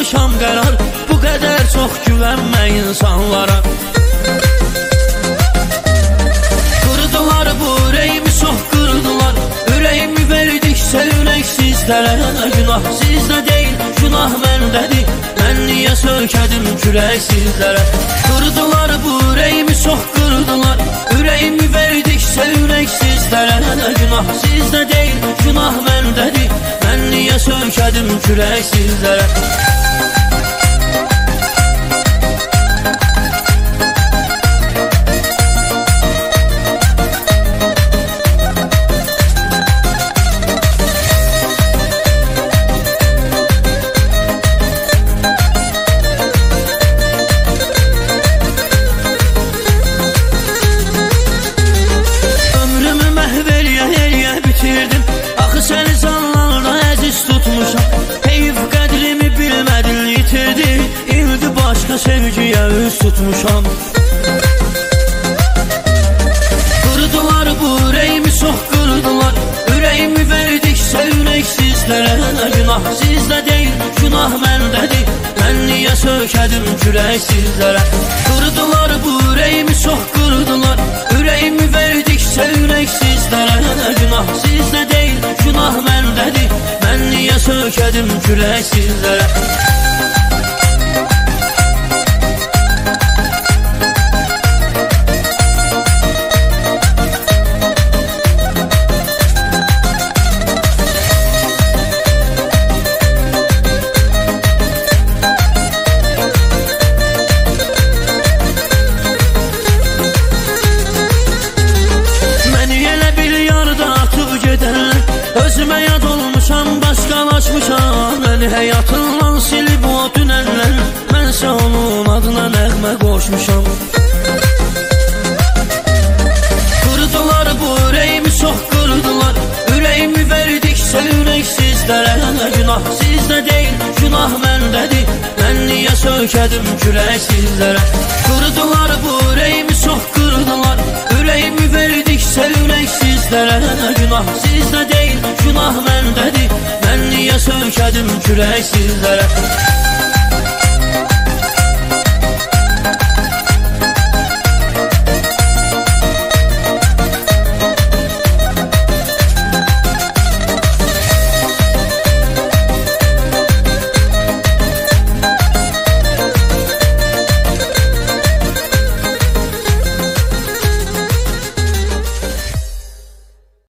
almışam qərar, bu qədər çox güvənmə insanlara. Qırdılar bu ürəyimi, çox qırdılar. Ürəyimi verdiksə ürək sizlərə, günah sizdə deyil, günah məndədir. Mən niyə sökədim kürək sizlərə? Qırdılar bu ürəyimi, çox qırdılar. Ürəyimi verdiksə ürək sizlərə, günah sizdə deyil, günah məndədir. Mən niyə sökədim kürək sizlərə? Axı səni canlarına əziz tutmuşam, heyf qədrimi bilmədin, yitirdi. İndi başqa sevgiyə üz tutmuşam. Qırdılar bu ürəyimi, çox qırdılar. Ürəyimi verdiksə ürək sizlərə, günah sizdə deyil, günah məndədir. Mən niyə sökədim kürək sizlərə? Qırdılar bu ürəyimi, çox qırdılar. Ürəyimi verdiksə ürək sizlərə, günah sizdə deyil, günah məndədir. Mən niyə sökədim kürək sizlərə? Özümə yad olmuşam, başqalaşmışam. Məni həyatından silib o dünənlər, mənsə onun adına nəğmə qoşmuşam. Qırdılar bu ürəyimi, çox qırdılar. Ürəyimi verdiksə ürək sizlərə, günah sizdə deyil, günah məndədir. Mən niyə sökədim kürək sizlərə? Qırdılar bu ürəyimi, çox qırdılar. Ürəyimi verdiksə ürək sizlərə, günah sizdə deyil, günah məndədir. Mən niyə sökədim kürək sizlərə?